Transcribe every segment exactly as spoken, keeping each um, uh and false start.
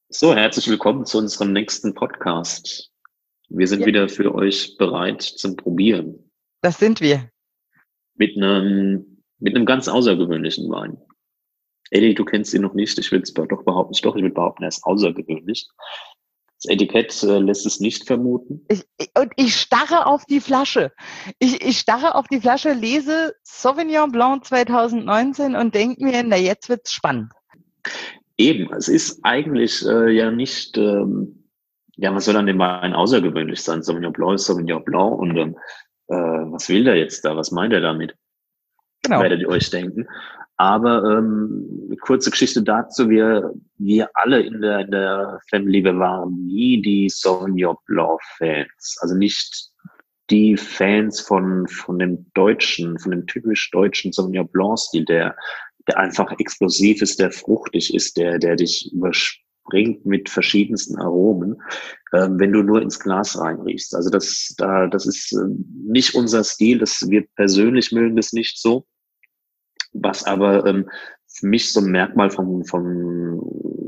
So, herzlich willkommen zu unserem nächsten Podcast. Wir sind Ja, wieder für euch bereit zum Probieren das sind wir. mit einem, mit einem ganz außergewöhnlichen Wein. Eddie, du kennst ihn noch nicht. Ich will es doch behaupten, doch, ich will behaupten, er ist außergewöhnlich. Das Etikett äh, lässt es nicht vermuten. Ich, ich, und ich starre auf die Flasche. Ich, ich starre auf die Flasche, lese Sauvignon Blanc zwanzig neunzehn und denke mir, na jetzt wird's spannend. Eben, es ist eigentlich äh, ja nicht, ähm, ja, was soll an dem Wein außergewöhnlich sein? Sauvignon Blanc ist Sauvignon Blanc und ähm, äh, was will der jetzt da? Was meint er damit? Genau. Werdet ihr euch denken. Aber ähm, kurze Geschichte dazu, wir, wir alle in der, in der Family, wir waren nie die Sauvignon Blanc Fans. Also nicht die Fans von, von dem deutschen, von dem typisch deutschen Sauvignon Blanc Stil, der, der einfach explosiv ist, der fruchtig ist, der, der dich überspringt mit verschiedensten Aromen, ähm, wenn du nur ins Glas reinriechst. Also das, da, das ist äh, nicht unser Stil, das, wir persönlich mögen das nicht so. Was aber ähm, für mich so ein Merkmal vom, vom,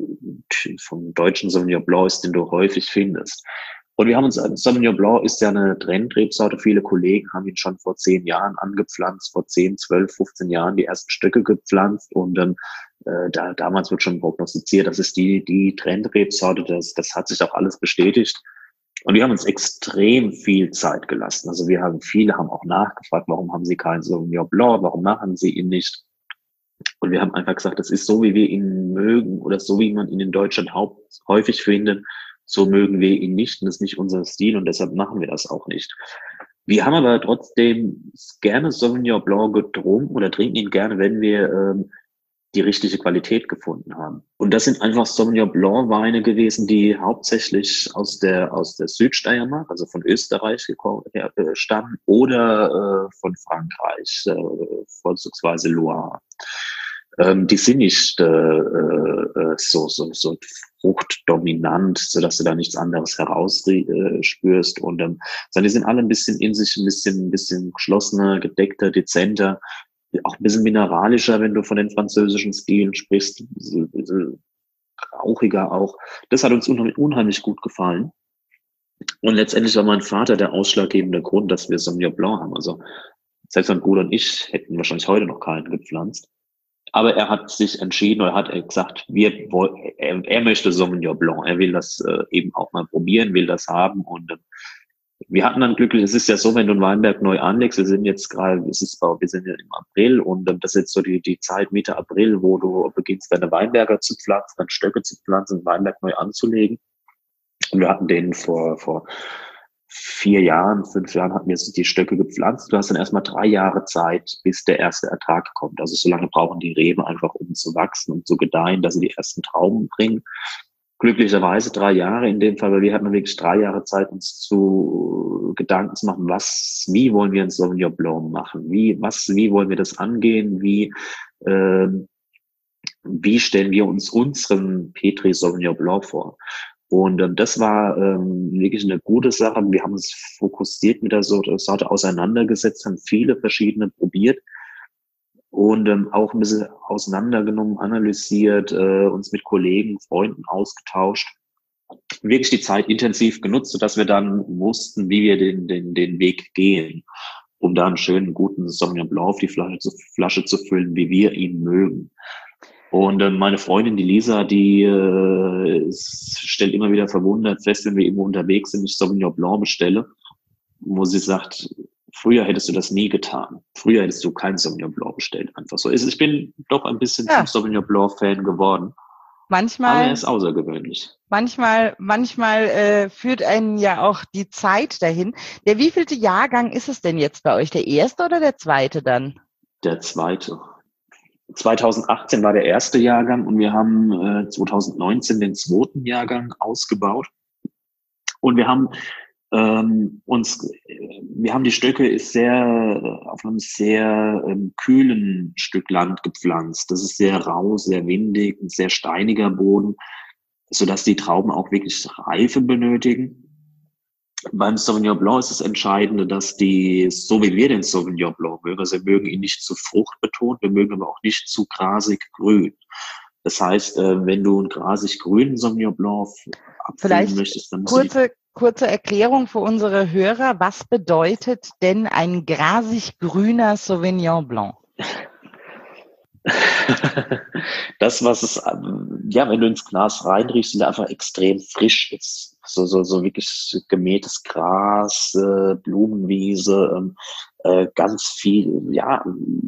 vom deutschen Sauvignon Blanc ist, den du häufig findest. Und wir haben uns, Sauvignon Blanc ist ja eine Trendrebsorte. Viele Kollegen haben ihn schon vor zehn Jahren angepflanzt, vor zehn, zwölf, fünfzehn Jahren die ersten Stöcke gepflanzt. Und ähm, äh, da, damals wird schon prognostiziert, das ist die, die Trendrebsorte. Das, das hat sich auch alles bestätigt. Und wir haben uns extrem viel Zeit gelassen. Also wir haben, viele haben auch nachgefragt, warum haben sie keinen Sauvignon Blanc, warum machen sie ihn nicht? Und wir haben einfach gesagt, das ist so, wie wir ihn mögen oder so, wie man ihn in Deutschland haupt, häufig findet, so mögen wir ihn nicht und das ist nicht unser Stil und deshalb machen wir das auch nicht. Wir haben aber trotzdem gerne Sauvignon Blanc getrunken oder trinken ihn gerne, wenn wir ähm, die richtige Qualität gefunden haben. Und das sind einfach Sauvignon Blanc Weine gewesen, die hauptsächlich aus der, aus der Südsteiermark, also von Österreich gekommen, äh, stammen oder äh, von Frankreich, äh, vorzugsweise Loire. Ähm, die sind nicht äh, äh, so, so, so fruchtdominant, sodass du da nichts anderes herausspürst. Äh, und ähm, sondern die sind alle ein bisschen in sich, ein bisschen, ein bisschen geschlossener, gedeckter, dezenter, auch ein bisschen mineralischer, wenn du von den französischen Stilen sprichst, ein bisschen, ein bisschen rauchiger auch. Das hat uns unheimlich, unheimlich gut gefallen. Und letztendlich war mein Vater der ausschlaggebende Grund, dass wir Sauvignon Blanc haben. Also selbst mein Bruder und ich hätten wahrscheinlich heute noch keinen gepflanzt. Aber er hat sich entschieden oder hat gesagt, wir, er, er möchte Sauvignon Blanc. Er will das äh, eben auch mal probieren, will das haben. Und äh, wir hatten dann glücklich, es ist ja so, wenn du einen Weinberg neu anlegst, wir sind jetzt gerade, es ist, wir sind ja im April und äh, das ist jetzt so die, die Zeit Mitte April, wo du beginnst, deine Weinberger zu pflanzen, deine Stöcke zu pflanzen, den Weinberg neu anzulegen. Und wir hatten den vor, vor vier Jahren, fünf Jahren hatten wir die Stöcke gepflanzt. Du hast dann erstmal drei Jahre Zeit, bis der erste Ertrag kommt. Also so lange brauchen die Reben einfach, um zu wachsen und zu gedeihen, dass sie die ersten Trauben bringen. Glücklicherweise drei Jahre in dem Fall, weil wir hatten wirklich drei Jahre Zeit, uns zu Gedanken zu machen, was, wie wollen wir ein Sauvignon Blanc machen? Wie, was, wie wollen wir das angehen? Wie, äh, wie stellen wir uns unseren Petri Sauvignon Blanc vor? Und ähm, das war ähm, wirklich eine gute Sache. Wir haben uns fokussiert mit der Sorte auseinandergesetzt, haben viele verschiedene probiert und ähm, auch ein bisschen auseinandergenommen, analysiert, äh, uns mit Kollegen, Freunden ausgetauscht. Wirklich die Zeit intensiv genutzt, sodass wir dann wussten, wie wir den, den, den Weg gehen, um da einen schönen, guten Sauvignon Blanc auf die Flasche zu, Flasche zu füllen, wie wir ihn mögen. Und äh, meine Freundin, die Lisa, die äh, stellt immer wieder verwundert fest, wenn wir irgendwo unterwegs sind, ich Sauvignon Blanc bestelle, wo sie sagt, früher hättest du das nie getan. Früher hättest du kein Sauvignon Blanc bestellt. Einfach so. Ich bin doch ein bisschen Ja. zum Sauvignon Blanc Fan geworden. Manchmal, aber er ist außergewöhnlich. Manchmal, manchmal äh, führt einen ja auch die Zeit dahin. Der wievielte Jahrgang ist es denn jetzt bei euch? Der erste oder der zweite dann? Der zweite. zwanzig achtzehn war der erste Jahrgang und wir haben äh, zwanzig neunzehn den zweiten Jahrgang ausgebaut. Und wir haben ähm, uns, wir haben die Stöcke ist sehr auf einem sehr ähm, kühlen Stück Land gepflanzt. Das ist sehr rau, sehr windig, ein sehr steiniger Boden, sodass die Trauben auch wirklich Reife benötigen. Beim Sauvignon Blanc ist das Entscheidende, dass die, so wie wir den Sauvignon Blanc mögen, also wir mögen ihn nicht zu fruchtbetont, wir mögen aber auch nicht zu grasig grün. Das heißt, äh, wenn du einen grasig-grünen Sauvignon Blanc abfüllen Vielleicht möchtest, dann musst du die kurze, kurze Erklärung für unsere Hörer. Was bedeutet denn ein grasig-grüner Sauvignon Blanc? Das, was es, ähm, ja, wenn du ins Glas reinriechst, der einfach extrem frisch ist. So, so, so wirklich gemähtes Gras, äh, Blumenwiese, ähm, äh, ganz viel, ja.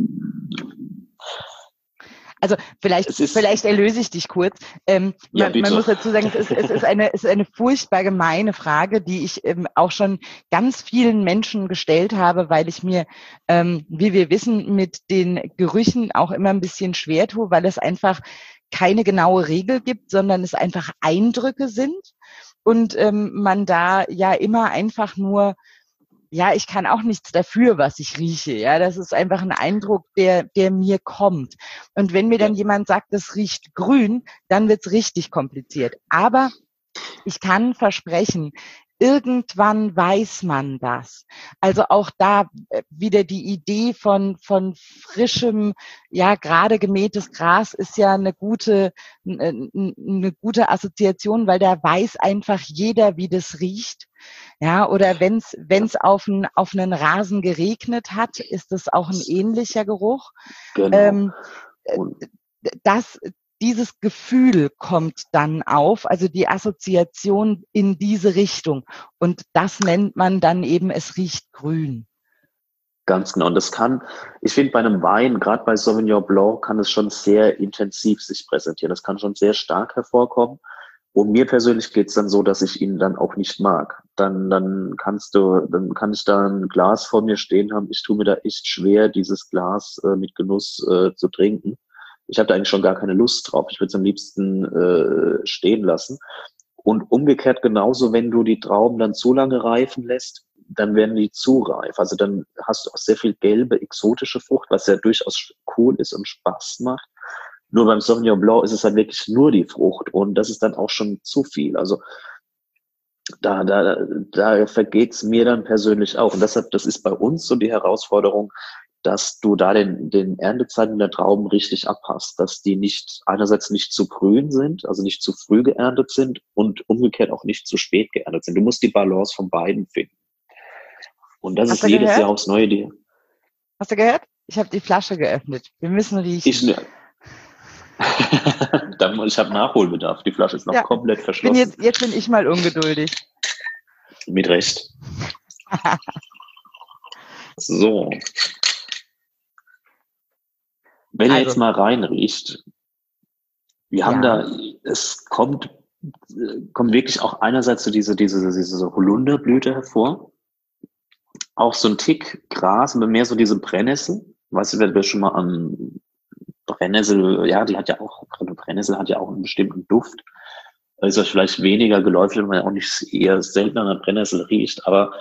Also vielleicht, Es ist, vielleicht erlöse ich dich kurz. Ähm, ja, man, man bitte. muss dazu sagen, es ist, es ist eine, es ist eine furchtbar gemeine Frage, die ich ähm, auch schon ganz vielen Menschen gestellt habe, weil ich mir, ähm, wie wir wissen, mit den Gerüchen auch immer ein bisschen schwer tue, weil es einfach keine genaue Regel gibt, sondern es einfach Eindrücke sind und ähm, man da ja immer einfach nur ja, ich kann auch nichts dafür, was ich rieche. Ja, das ist einfach ein Eindruck, der, der mir kommt. Und wenn mir dann Ja. jemand sagt, das riecht grün, dann wird's richtig kompliziert. Aber ich kann versprechen, irgendwann weiß man das. Also auch da äh, wieder die Idee von, von frischem, ja, gerade gemähtes Gras ist ja eine gute, eine, eine gute Assoziation, weil da weiß einfach jeder, wie das riecht. Ja, oder wenn's wenn's auf einen auf einen Rasen geregnet hat, ist das auch ein ähnlicher Geruch. Genau. Ähm, Und das, dieses Gefühl kommt dann auf, also die Assoziation in diese Richtung. Und das nennt man dann eben, es riecht grün. ganz genau. Und das kann, ich finde, bei einem Wein, gerade bei Sauvignon Blanc, kann es schon sehr intensiv sich präsentieren. Das kann schon sehr stark hervorkommen. Und mir persönlich geht's dann so, dass ich ihn dann auch nicht mag. Dann, dann kannst du, dann kann ich da ein Glas vor mir stehen haben. Ich tue mir da echt schwer, dieses Glas äh, mit Genuss äh, zu trinken. Ich habe da eigentlich schon gar keine Lust drauf. Ich würde es am liebsten äh, stehen lassen. Und umgekehrt genauso, wenn du die Trauben dann zu lange reifen lässt, dann werden die zu reif. Also dann hast du auch sehr viel gelbe, exotische Frucht, was ja durchaus cool ist und Spaß macht. Nur beim Sauvignon Blanc ist es halt wirklich nur die Frucht und das ist dann auch schon zu viel. Also da, da, da vergeht's mir dann persönlich auch. Und deshalb, das ist bei uns so die Herausforderung, dass du da den, den Erntezeiten der Trauben richtig abpasst, dass die nicht, einerseits nicht zu grün sind, also nicht zu früh geerntet sind und umgekehrt auch nicht zu spät geerntet sind. Du musst die Balance von beiden finden. Und das Hast ist du jedes gehört? Jahr aufs Neue die. Hast du gehört? Ich habe die Flasche geöffnet. Wir müssen riechen. Ich, ich habe Nachholbedarf. Die Flasche ist noch Ja, komplett bin verschlossen. jetzt, jetzt bin ich mal ungeduldig. Mit Recht. So. Wenn ihr Also. jetzt mal reinriecht, wir haben Ja. da, es kommt, kommt wirklich auch einerseits so diese, diese, diese Holunderblüte hervor. Auch so ein Tick Gras, aber mehr so diese Brennnessel. Weißt du, wer schon mal an Brennnessel, ja, die hat ja auch, gerade Brennnessel hat ja auch einen bestimmten Duft. Da ist das vielleicht weniger geläufig, wenn man ja auch nicht eher selten an der Brennnessel riecht, aber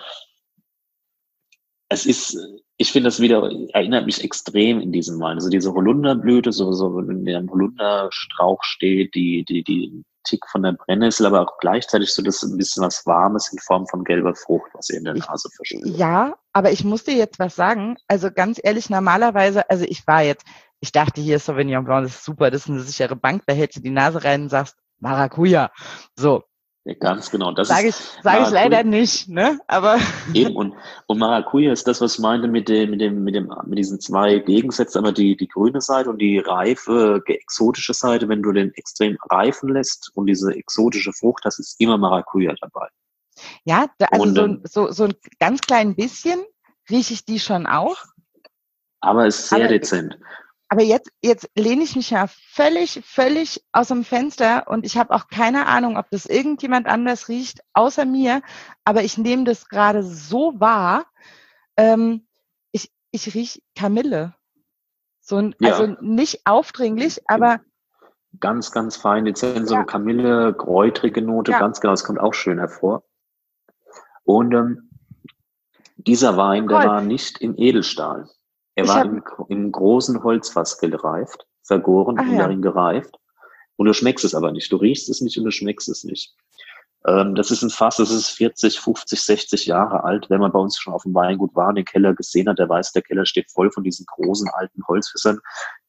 es ist, ich finde das wieder, erinnert mich extrem in diesem Wein. Also diese Holunderblüte, so, so, wenn der Holunderstrauch steht, die, die, die Tick von der Brennnessel, aber auch gleichzeitig so das ein bisschen was Warmes in Form von gelber Frucht, was ihr in der Nase verspürt. Ja, aber ich muss dir jetzt was sagen. Also ganz ehrlich, normalerweise, also ich war jetzt, ich dachte hier Sauvignon Blanc, das ist super, das ist eine sichere Bank, da hältst du die Nase rein und sagst Maracuja. So. Ja, ganz genau. Das sage ich, sage ich leider nicht, ne? Aber eben und und Maracuja ist das, was ich meinte mit dem mit dem mit dem mit diesen zwei Gegensätzen, aber die die grüne Seite und die reife exotische Seite. Wenn du den extrem reifen lässt und diese exotische Frucht, das ist immer Maracuja dabei. Ja, da, also und, so, ähm, so so ein ganz klein bisschen rieche ich die schon auch. Aber es ist sehr aber, dezent. Aber jetzt, jetzt lehne ich mich ja völlig, völlig aus dem Fenster und ich habe auch keine Ahnung, ob das irgendjemand anders riecht, außer mir. Aber ich nehme das gerade so wahr. Ähm, ich ich rieche Kamille. So ein, Ja. Also nicht aufdringlich, aber ganz, ganz fein, dezent, so Ja. eine Kamille, kräutrige Note, Ja. ganz genau, das kommt auch schön hervor. Und ähm, dieser Wein, der Toll. war nicht in Edelstahl. Er Ich war hab- im, im großen Holzfass gereift, vergoren Ach und ja. darin gereift. Und du schmeckst es aber nicht. Du riechst es nicht und du schmeckst es nicht. Ähm, das ist ein Fass, das ist vierzig, fünfzig, sechzig Jahre alt. Wenn man bei uns schon auf dem Weingut war und den Keller gesehen hat, der weiß, der Keller steht voll von diesen großen alten Holzfässern.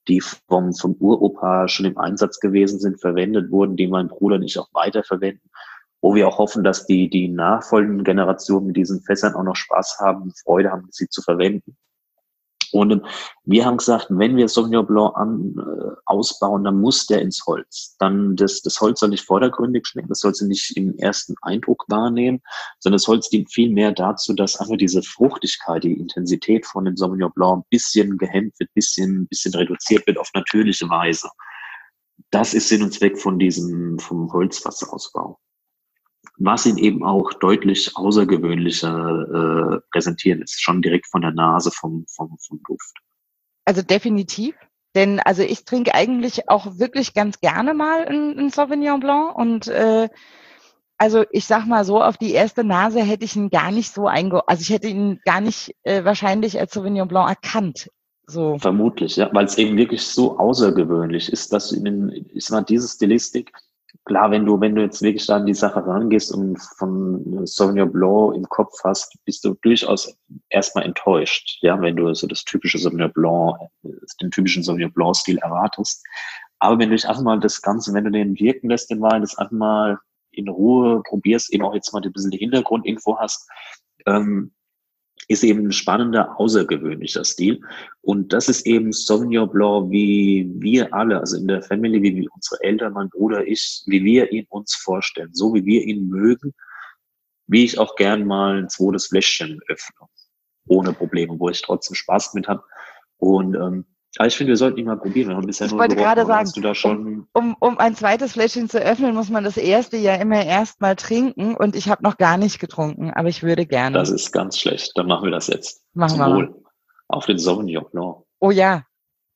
die vom, vom Uropa schon im Einsatz gewesen sind, verwendet wurden, die mein Bruder und ich auch weiterverwenden, wo wir auch hoffen, dass die, die nachfolgenden Generationen mit diesen Fässern auch noch Spaß haben, Freude haben, sie zu verwenden. Und wir haben gesagt, wenn wir Sauvignon Blanc an, äh, ausbauen, dann muss der ins Holz. Dann das, das Holz soll nicht vordergründig schmecken, das soll sie nicht im ersten Eindruck wahrnehmen, sondern das Holz dient viel mehr dazu, dass einfach diese Fruchtigkeit, die Intensität von dem Sauvignon Blanc ein bisschen gehemmt wird, ein bisschen, bisschen reduziert wird auf natürliche Weise. Das ist Sinn und Zweck von diesem, vom Holzfasserausbau. Was ihn eben auch deutlich außergewöhnlicher äh, präsentieren ist, schon direkt von der Nase, vom, vom, vom Duft. Also definitiv, denn also ich trinke eigentlich auch wirklich ganz gerne mal ein Sauvignon Blanc und äh, also ich sag mal so, auf die erste Nase hätte ich ihn gar nicht so einge... Also ich hätte ihn gar nicht äh, wahrscheinlich als Sauvignon Blanc erkannt. So. Vermutlich, ja, weil es eben wirklich so außergewöhnlich ist, dass in, ich sag mal, diese Stilistik, klar, wenn du, wenn du jetzt wirklich da an die Sache rangehst und von Sauvignon Blanc im Kopf hast, bist du durchaus erstmal enttäuscht, ja, wenn du so das typische Sauvignon Blanc, den typischen Sauvignon Blanc Stil erwartest. Aber wenn du dich einfach mal das Ganze, wenn du den wirken lässt, den Wein, das einfach mal in Ruhe probierst, eben auch jetzt mal ein bisschen die Hintergrundinfo hast, ähm, ist eben ein spannender, außergewöhnlicher Stil. Und das ist eben Sauvignon Blanc, wie wir alle, also in der Family, wie unsere Eltern, mein Bruder, ich, wie wir ihn uns vorstellen, so wie wir ihn mögen, wie ich auch gern mal ein zweites Fläschchen öffne. Ohne Probleme, wo ich trotzdem Spaß mit habe. Und ähm, aber ich finde, wir sollten ihn mal probieren. Wir haben bisher Ich nur wollte gerochen, gerade sagen, hast du da schon um, um, um ein zweites Fläschchen zu öffnen, muss man das erste ja immer erst mal trinken und ich habe noch gar nicht getrunken, aber ich würde gerne. Das ist ganz schlecht. Dann machen wir das jetzt. Machen Zum wir mal. Wohl. Auf den Sauvignon Blanc. Oh ja.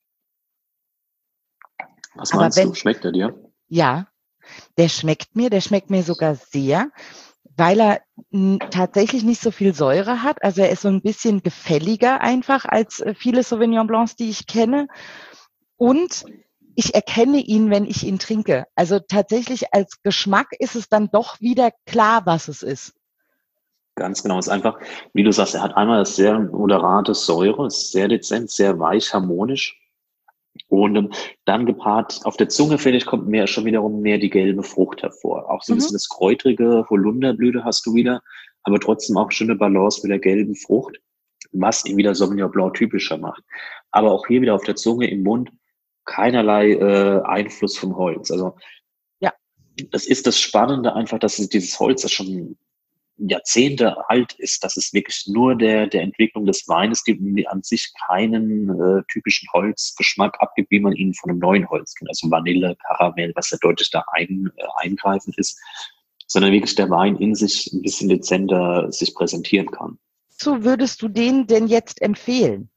Was Aber meinst wenn, du? Schmeckt er dir? Ja, der schmeckt mir, der schmeckt mir sogar sehr, weil er n, tatsächlich nicht so viel Säure hat. Also er ist so ein bisschen gefälliger einfach als äh, viele Sauvignon Blancs, die ich kenne. Und ich erkenne ihn, wenn ich ihn trinke. Also tatsächlich als Geschmack ist es dann doch wieder klar, was es ist. Ganz genau. Es ist einfach, wie du sagst, er hat einmal das sehr moderate Säure, ist sehr dezent, sehr weich, harmonisch. Und ähm, dann gepaart auf der Zunge, finde ich, kommt mehr schon wiederum mehr die gelbe Frucht hervor. Auch so ein Mhm. bisschen das kräutrige Holunderblüte hast du wieder, aber trotzdem auch schöne Balance mit der gelben Frucht, was ihn wieder Sauvignon Blanc typischer macht. Aber auch hier wieder auf der Zunge, im Mund, keinerlei äh, Einfluss vom Holz. Also Ja. das ist das Spannende einfach, dass es dieses Holz, das schon Jahrzehnte alt ist, dass es wirklich nur der der Entwicklung des Weines gibt und die an sich keinen äh, typischen Holzgeschmack abgibt, wie man ihn von einem neuen Holz kennt, also Vanille, Karamell, was ja deutlich da ein, äh, eingreifend ist, sondern wirklich der Wein in sich ein bisschen dezenter sich präsentieren kann. So würdest du den denn jetzt empfehlen?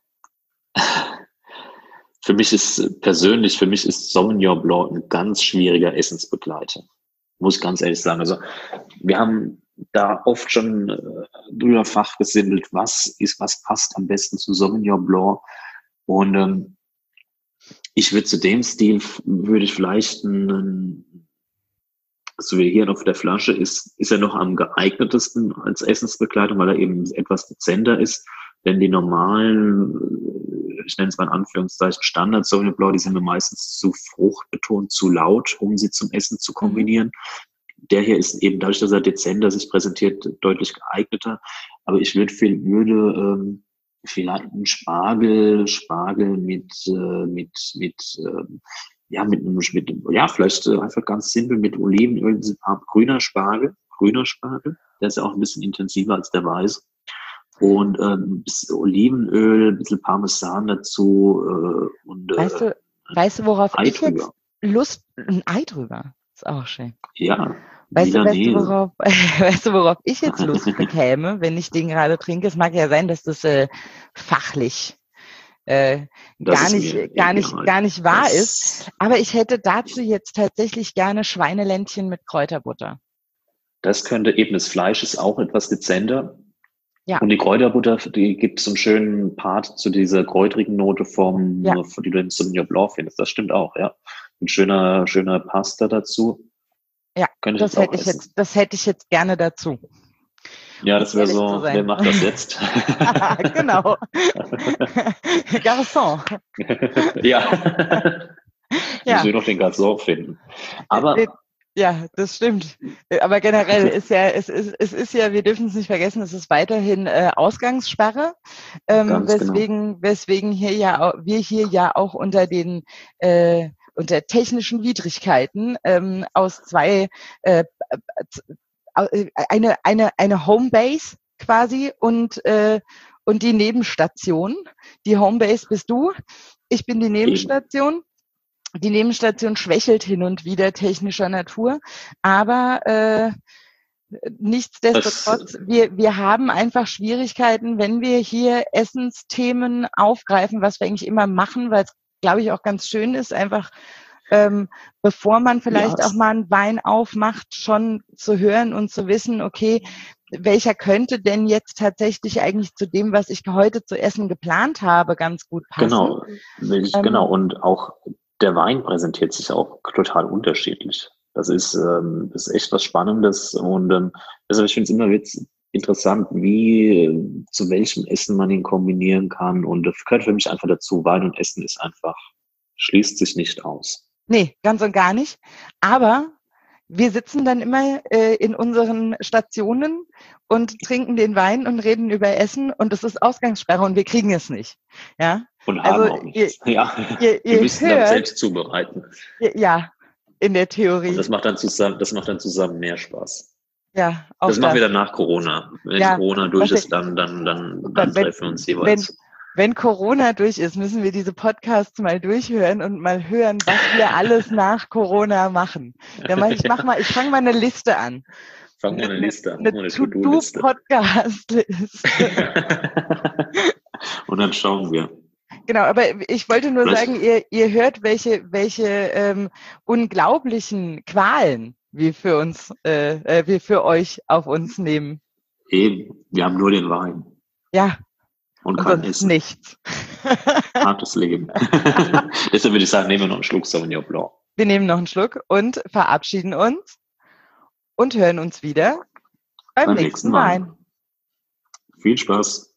Für mich ist persönlich, für mich ist Sauvignon Blanc ein ganz schwieriger Essensbegleiter. Muss ich ganz ehrlich sagen. Also wir haben da oft schon äh, drüber fachgesimpelt, was ist, was passt am besten zu Sauvignon Blanc. Und ähm, ich würde zu dem Stil, würde ich vielleicht einen, so wie hier auf der Flasche ist, ist er noch am geeignetesten als Essensbegleitung, weil er eben etwas dezenter ist. Denn die normalen, ich nenne es mal in Anführungszeichen, Standard Sauvignon Blanc, die sind mir meistens zu fruchtbetont, zu laut, um sie zum Essen zu kombinieren. Mhm. Der hier ist eben dadurch, dass er dezenter sich präsentiert, deutlich geeigneter. Aber ich würde, viel, würde ähm, vielleicht einen Spargel, Spargel mit, äh, mit, mit, ähm, ja, mit, mit, ja, vielleicht äh, einfach ganz simpel mit Olivenöl, ein paar grüner Spargel, grüner Spargel. Der ist ja auch ein bisschen intensiver als der weiße. Und äh, ein bisschen Olivenöl, ein bisschen Parmesan dazu. Äh, und, weißt, du, äh, weißt du, worauf Ei ich drüber. jetzt Lust, ein Ei drüber, ist auch schön. Ja, weißt du, weißt, du, worauf, weißt du, worauf ich jetzt Lust bekäme, wenn ich den gerade trinke? Es mag ja sein, dass das äh, fachlich äh, das gar nicht, gar nicht, gar nicht wahr das ist. Aber ich hätte dazu jetzt tatsächlich gerne Schweineländchen mit Kräuterbutter. Das könnte eben, das Fleisch ist auch etwas dezenter. Ja. Und die Kräuterbutter, die gibt so einen schönen Part zu dieser kräutrigen Note vom, ja. die du im Sauvignon Blanc findest. Das stimmt auch, ja. Ein schöner, schöner Pasta dazu. Ja, das hätte ich jetzt, das hätte ich jetzt gerne dazu. Ja, das wäre so, wer macht das jetzt? Genau. Garçon. Ja. Ja. Müssen wir noch den Garçon finden. Aber ja, das stimmt. Aber generell ist ja, es ist, es ist ja, wir dürfen es nicht vergessen, es ist weiterhin äh, Ausgangssperre, ähm, weswegen, genau. weswegen hier ja, wir hier ja auch unter den äh, unter technischen Widrigkeiten ähm, aus zwei äh, eine eine eine Homebase quasi und äh, und die Nebenstation. Die Homebase bist du, ich bin die Nebenstation. Die Nebenstation schwächelt hin und wieder technischer Natur, aber äh, nichtsdestotrotz, wir, wir haben einfach Schwierigkeiten, wenn wir hier Essensthemen aufgreifen, was wir eigentlich immer machen, weil es, glaube ich, auch ganz schön ist, einfach ähm, bevor man vielleicht ja, auch mal einen Wein aufmacht, schon zu hören und zu wissen, okay, welcher könnte denn jetzt tatsächlich eigentlich zu dem, was ich heute zu essen geplant habe, ganz gut passen. Genau, ich, ähm, genau. Und auch der Wein präsentiert sich auch total unterschiedlich. Das ist, ähm, das ist echt was Spannendes und ähm, also ich finde es immer witz, interessant, wie äh, zu welchem Essen man ihn kombinieren kann und das gehört für mich einfach dazu. Wein und Essen ist einfach, schließt sich nicht aus. Nee, ganz und gar nicht. Aber wir sitzen dann immer äh, in unseren Stationen und trinken den Wein und reden über Essen und es ist Ausgangssperre und wir kriegen es nicht. Ja. Und haben also, auch nichts. Ihr, ja, ihr, ihr wir müssen hört, dann selbst zubereiten. Ja, in der Theorie. Und das macht dann zusammen, das macht dann zusammen mehr Spaß. Ja, auch das. Das machen wir dann nach Corona. Wenn ja, Corona durch ist, dann, dann, dann, dann wenn, treffen wir uns jeweils. Wenn, wenn Corona durch ist, müssen wir diese Podcasts mal durchhören und mal hören, was wir alles nach Corona machen. Dann mach ich mach mal, ich fange mal eine Liste an. Fang mal eine Liste an. Eine, eine To-Do-Podcast-Liste. Und dann schauen wir. Genau, aber ich wollte nur Vielleicht. sagen, ihr, ihr hört, welche, welche ähm, unglaublichen Qualen wir für uns, äh, wir für euch auf uns nehmen. Eben, wir haben nur den Wein. Ja. Und, und kein Essen. Nichts. Hartes Leben. Deshalb würde ich sagen, nehmen wir noch einen Schluck Sauvignon Blanc. Wir nehmen noch einen Schluck und verabschieden uns und hören uns wieder beim, beim nächsten, nächsten Wein. Wein. Viel Spaß.